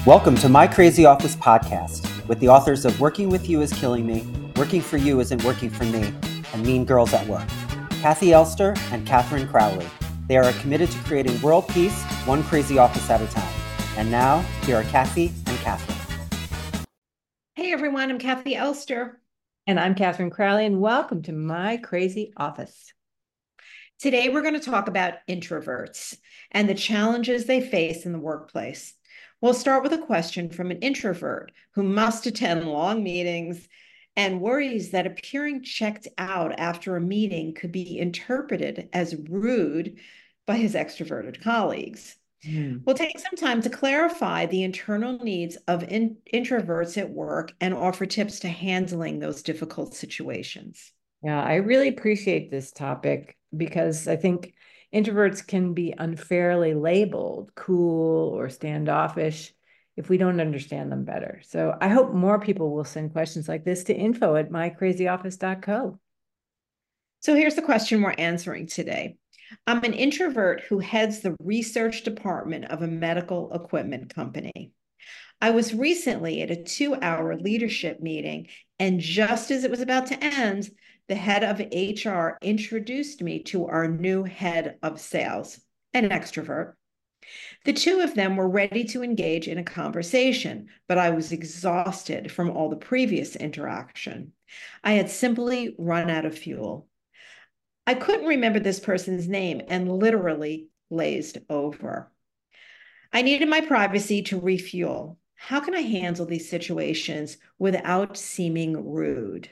Welcome to My Crazy Office podcast with the authors of Working With You Is Killing Me, Working For You Isn't Working For Me, and Mean Girls at Work, Kathy Elster and Catherine Crowley. They are committed to creating world peace, one crazy office at a time. And now, here are Kathy and Catherine. Hey everyone, I'm Kathy Elster. And I'm Catherine Crowley, and welcome to My Crazy Office. Today we're going to talk about introverts and the challenges they face in the workplace. We'll start with a question from an introvert who must attend long meetings and worries that appearing checked out after a meeting could be interpreted as rude by his extroverted colleagues. We'll take some time to clarify the internal needs of introverts at work and offer tips to handling those difficult situations. Yeah, I really appreciate this topic because I think introverts can be unfairly labeled cool or standoffish if we don't understand them better. So I hope more people will send questions like this to info@mycrazyoffice.co. So here's the question we're answering today. I'm an introvert who heads the research department of a medical equipment company. I was recently at a 2-hour leadership meeting, and just as it was about to end, the head of HR introduced me to our new head of sales, an extrovert. The two of them were ready to engage in a conversation, but I was exhausted from all the previous interaction. I had simply run out of fuel. I couldn't remember this person's name and literally glazed over. I needed my privacy to refuel. How can I handle these situations without seeming rude?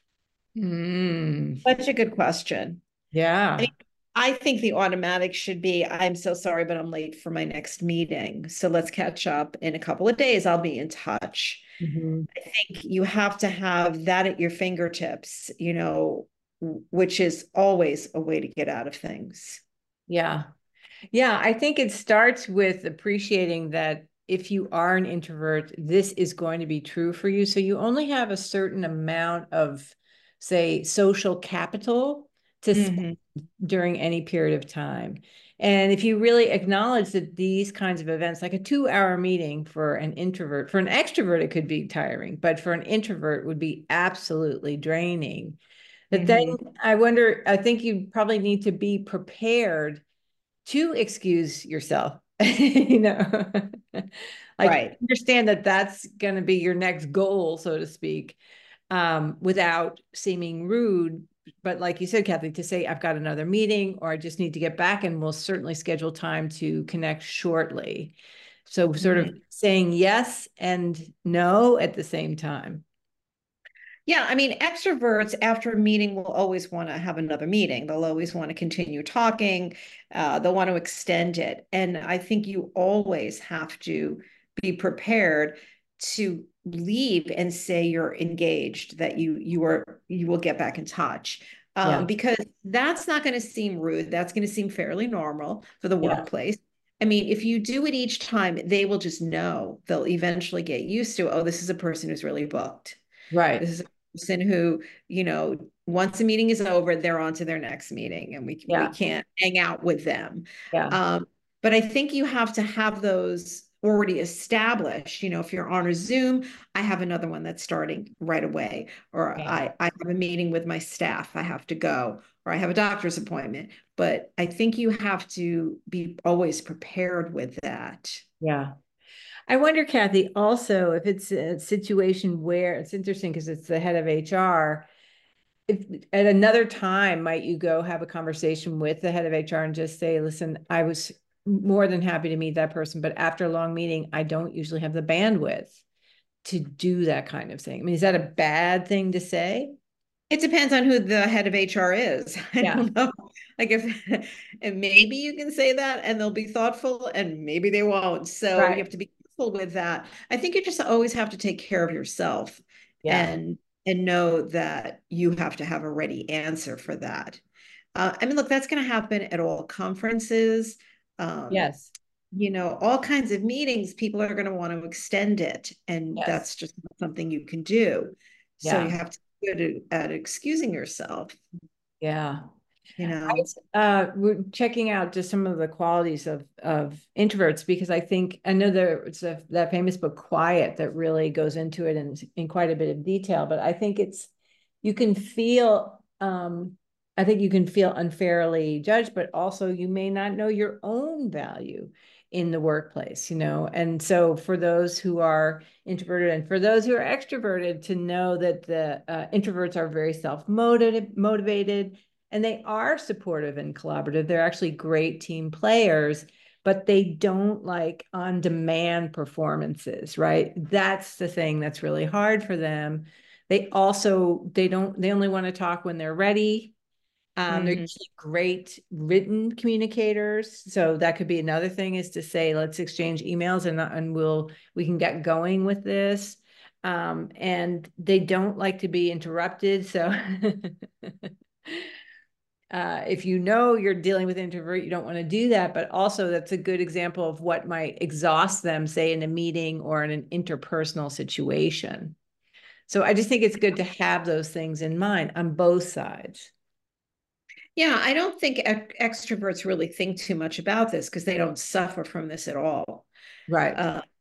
Such a good question. Yeah. I think the automatic should be, I'm so sorry, but I'm late for my next meeting. So let's catch up in a couple of days. I'll be in touch. I think you have to have that at your fingertips, which is always a way to get out of things. Yeah. Yeah, I think it starts with appreciating that if you are an introvert, this is going to be true for you. So you only have a certain amount of, say, social capital to spend during any period of time. And if you really acknowledge that these kinds of events, like a 2-hour meeting for an introvert, for an extrovert, it could be tiring, but for an introvert would be absolutely draining. But then I think you probably need to be prepared to excuse yourself, like Right. understand that that's going to be your next goal, so to speak, without seeming rude. But like you said, Kathy, to say, I've got another meeting or I just need to get back, and we'll certainly schedule time to connect shortly. So sort of saying yes and no at the same time. Yeah, I mean, extroverts after a meeting will always want to have another meeting. They'll always want to continue talking. They'll want to extend it. And I think you always have to be prepared to leave and say you're engaged, that you will get back in touch. Because that's not going to seem rude. That's going to seem fairly normal for the workplace. I mean, if you do it each time, they will just know. They'll eventually get used to, oh, this is a person who's really booked. Right. This is a person who, once a meeting is over, they're on to their next meeting, and we can't hang out with them. But I think you have to have those already established. If you're on a Zoom, I have another one that's starting right away, or I have a meeting with my staff, I have to go, or I have a doctor's appointment. But I think you have to be always prepared with that. Yeah. I wonder, Kathy, also if it's a situation where it's interesting because it's the head of HR. If at another time, might you go have a conversation with the head of HR and just say, listen, I was more than happy to meet that person, but after a long meeting, I don't usually have the bandwidth to do that kind of thing. I mean, is that a bad thing to say? It depends on who the head of HR is. I don't know. Like and maybe you can say that and they'll be thoughtful, and maybe they won't. So you have to be careful with that. I think you just always have to take care of yourself and know that you have to have a ready answer for that. I mean, look, that's going to happen at all conferences. All kinds of meetings, people are going to want to extend it, and that's just not something you can do. So you have to be good at excusing yourself. Yeah. you know? We're checking out just some of the qualities of introverts, because I know there's that famous book Quiet that really goes into it in quite a bit of detail, but I think you can feel I think you can feel unfairly judged, but also you may not know your own value in the workplace, and so for those who are introverted and for those who are extroverted, to know that the introverts are very self-motivated, and they are supportive and collaborative. They're actually great team players, but they don't like on-demand performances, right? That's the thing that's really hard for them. They only want to talk when they're ready. They're usually great written communicators. So that could be another thing, is to say, let's exchange emails and we can get going with this. And they don't like to be interrupted. So if you're dealing with an introvert, you don't want to do that. But also, that's a good example of what might exhaust them, say in a meeting or in an interpersonal situation. So I just think it's good to have those things in mind on both sides. Yeah, I don't think extroverts really think too much about this because they don't suffer from this at all. Right.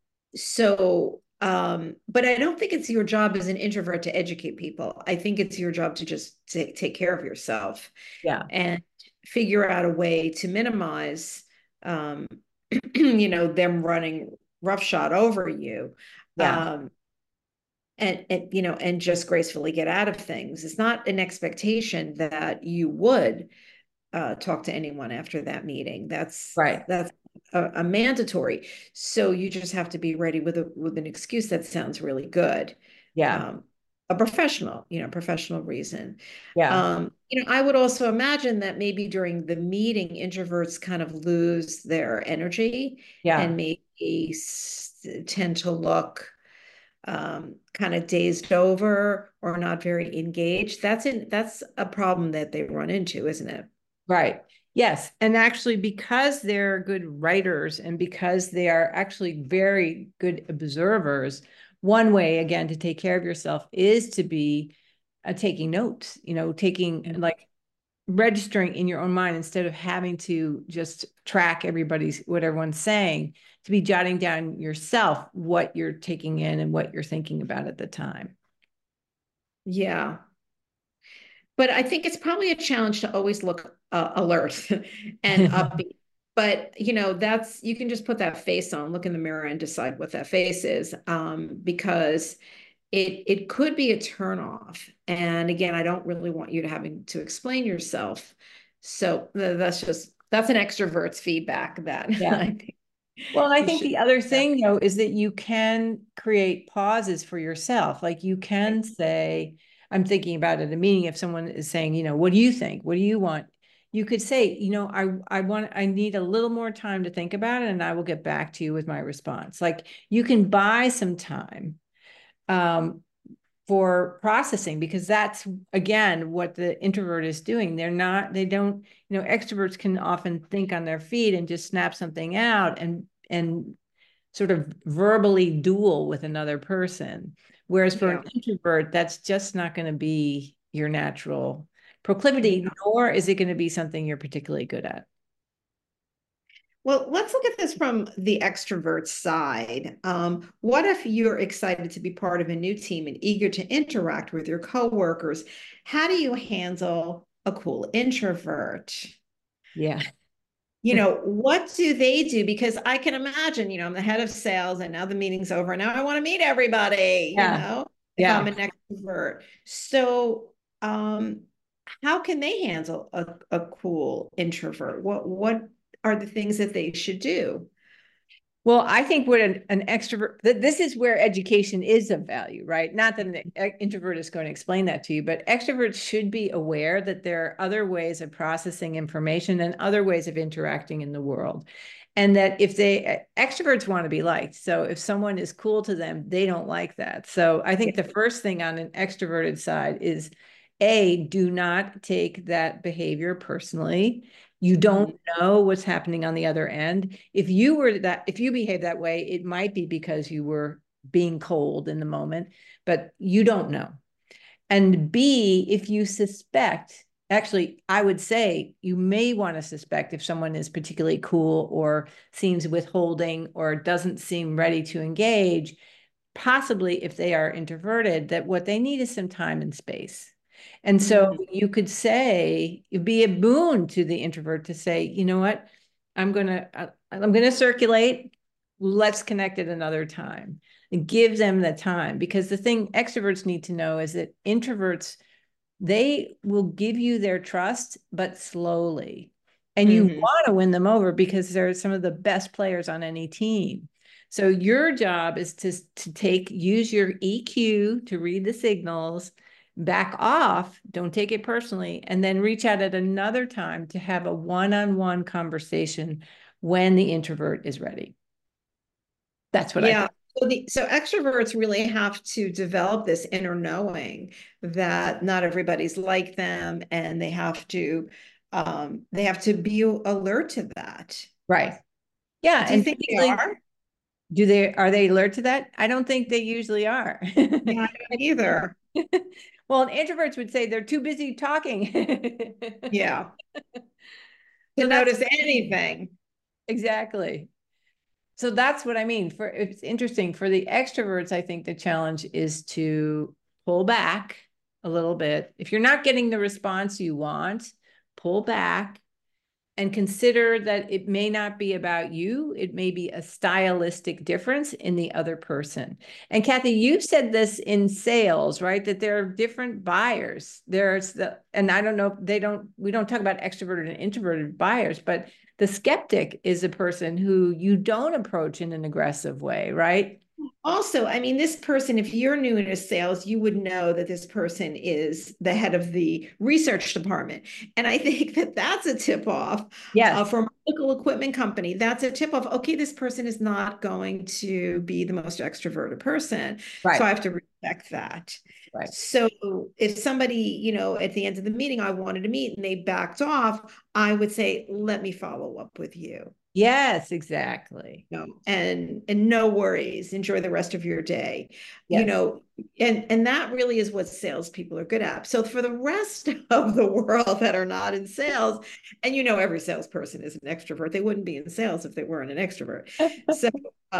But I don't think it's your job as an introvert to educate people. I think it's your job to just take care of yourself. Yeah. And figure out a way to minimize, them running roughshod over you. Yeah. And just gracefully get out of things. It's not an expectation that you would talk to anyone after that meeting. That's right. That's a mandatory. So you just have to be ready with an excuse that sounds really good. Yeah. A professional reason. Yeah. I would also imagine that maybe during the meeting, introverts kind of lose their energy Yeah. and maybe tend to look kind of dazed over or not very engaged. That's a problem that they run into, isn't it? Right. Yes. And actually, because they're good writers and because they are actually very good observers, one way, again, to take care of yourself is to be taking notes, taking like registering in your own mind instead of having to just track what everyone's saying, to be jotting down yourself what you're taking in and what you're thinking about at the time. Yeah. But I think it's probably a challenge to always look alert and upbeat. But that's, you can just put that face on, look in the mirror, and decide what that face is, because it could be a turnoff. And again, I don't really want you to having to explain yourself. So that's an extrovert's feedback that Yeah. I think. Well, I think the other thing, though, is that you can create pauses for yourself. Like you can say, I'm thinking about it at a meeting, if someone is saying, what do you think? What do you want? You could say, I need a little more time to think about it, and I will get back to you with my response. Like you can buy some time for processing, because that's, again, what the introvert is doing. Extroverts can often think on their feet and just snap something out and sort of verbally duel with another person. Whereas for an introvert, that's just not going to be your natural proclivity, nor is it going to be something you're particularly good at. Well, let's look at this from the extrovert side. What if you're excited to be part of a new team and eager to interact with your coworkers? How do you handle a cool introvert? Yeah. What do they do? Because I can imagine, I'm the head of sales and now the meeting's over and now I want to meet everybody, if I'm an extrovert. So, how can they handle a cool introvert? What are the things that they should do? Well, I think what an extrovert, this is where education is of value, right? Not that an introvert is going to explain that to you, but extroverts should be aware that there are other ways of processing information and other ways of interacting in the world. And that extroverts want to be liked. So if someone is cool to them, they don't like that. So I think the first thing on an extroverted side is, do not take that behavior personally. You don't know what's happening on the other end. If you behave that way, it might be because you were being cold in the moment, but you don't know. And B, if you suspect Actually, I would say you may want to suspect if someone is particularly cool or seems withholding or doesn't seem ready to engage, possibly if they are introverted, that what they need is some time and space. And so you could say, it'd be a boon to the introvert to say, you know what, I'm gonna circulate. Let's connect at another time. And give them the time, because the thing extroverts need to know is that introverts, they will give you their trust, but slowly. And you want to win them over because they're some of the best players on any team. So your job is to use your EQ to read the signals, back off, don't take it personally, and then reach out at another time to have a one-on-one conversation when the introvert is ready. That's what I think. So extroverts really have to develop this inner knowing that not everybody's like them, and they have to be alert to that. Right. Yeah. Do you think they are? Are they alert to that? I don't think they usually are. Yeah, I don't either. Well, introverts would say they're too busy talking. Yeah. To notice anything. Exactly. So that's what I mean. It's interesting for the extroverts. I think the challenge is to pull back a little bit. If you're not getting the response you want, pull back and consider that it may not be about you. It may be a stylistic difference in the other person. And Kathy, you said this in sales, right? That there are different buyers. And I don't know, we don't talk about extroverted and introverted buyers, but the skeptic is a person who you don't approach in an aggressive way, right? Also, I mean, this person, if you're new into sales, you would know that this person is the head of the research department. And I think that that's a tip off for a medical equipment company. That's a tip off. Okay, this person is not going to be the most extroverted person. Right. So I have to respect that. Right. So if somebody, at the end of the meeting, I wanted to meet and they backed off, I would say, let me follow up with you. Yes, exactly. And no worries. Enjoy the rest of your day. Yes. And that really is what salespeople are good at. So for the rest of the world that are not in sales, and every salesperson is an extrovert, they wouldn't be in sales if they weren't an extrovert. So,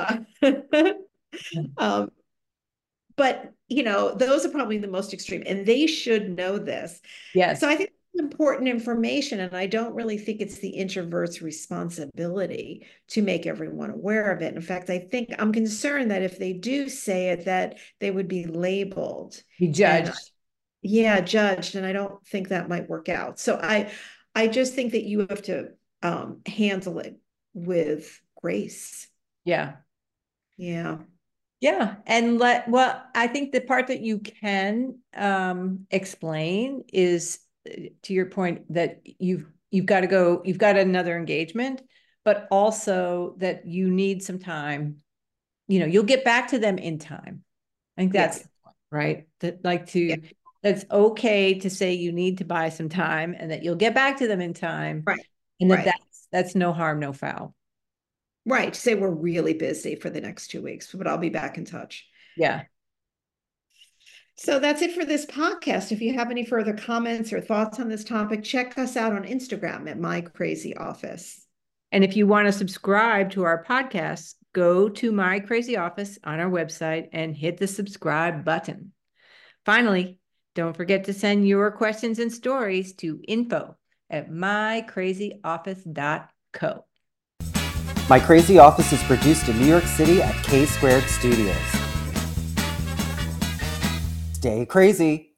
but those are probably the most extreme, and they should know this. Yes. So I think important information, and I don't really think it's the introvert's responsibility to make everyone aware of it. In fact, I think I'm concerned that if they do say it, that they would be labeled, be judged. Judged, and I don't think that might work out. So I just think that you have to handle it with grace. Yeah. And I think the part that you can explain is, to your point, that you've got another engagement, but also that you need some time. You'll get back to them in time. I think that's right. That's okay to say you need to buy some time, and that you'll get back to them in time. Right. And that's no harm, no foul. Right. Say we're really busy for the next 2 weeks, but I'll be back in touch. Yeah. So that's it for this podcast. If you have any further comments or thoughts on this topic, check us out on Instagram at My Crazy Office. And if you want to subscribe to our podcast, go to My Crazy Office on our website and hit the subscribe button. Finally, don't forget to send your questions and stories to info@mycrazyoffice.co. My Crazy Office is produced in New York City at K Squared Studios. Stay crazy.